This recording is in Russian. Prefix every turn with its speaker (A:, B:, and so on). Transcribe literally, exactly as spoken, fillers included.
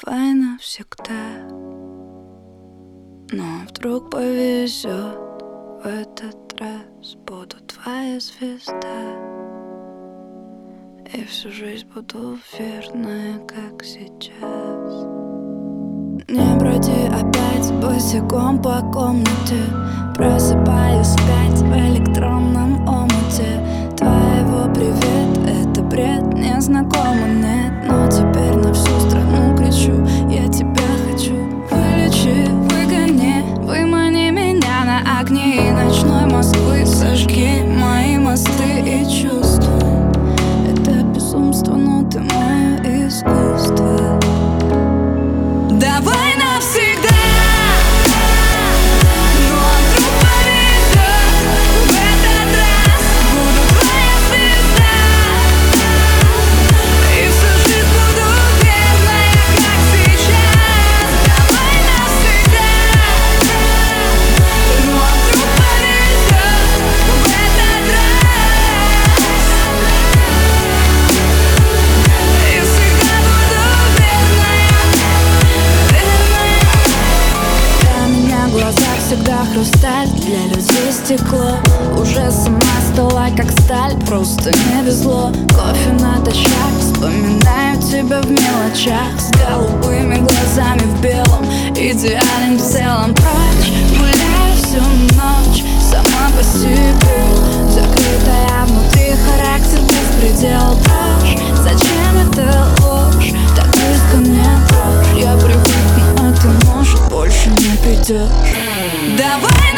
A: давай навсегда. Но вдруг повезет, в этот раз буду твоя звезда. И всю жизнь буду верная, как сейчас. Не броди опять босиком по комнате. Просыпаюсь опять в электронном омуте твоего привет, это бред, не знакомо, нет. Но теперь на всю страну кричу: я тебя хочу. Вылечи, выгони, вымани меня на огни ночной Москвы. Сожги мои мосты и чувства. Это безумство, но ты мое искусство. Давай навсегда. Всегда хрусталь, для людей стекло. Уже сама стала как сталь, просто не везло. Кофе на тачах, вспоминаю тебя в мелочах. С голубыми глазами в белом, идеален в целом. Прочь, гуляю всю ночь, сама по себе. Закрытая внутри, характер без предела. Прочь, зачем это ложь, так близко мне дрожь. Я привыкну, а ты, может, больше не придешь. Давай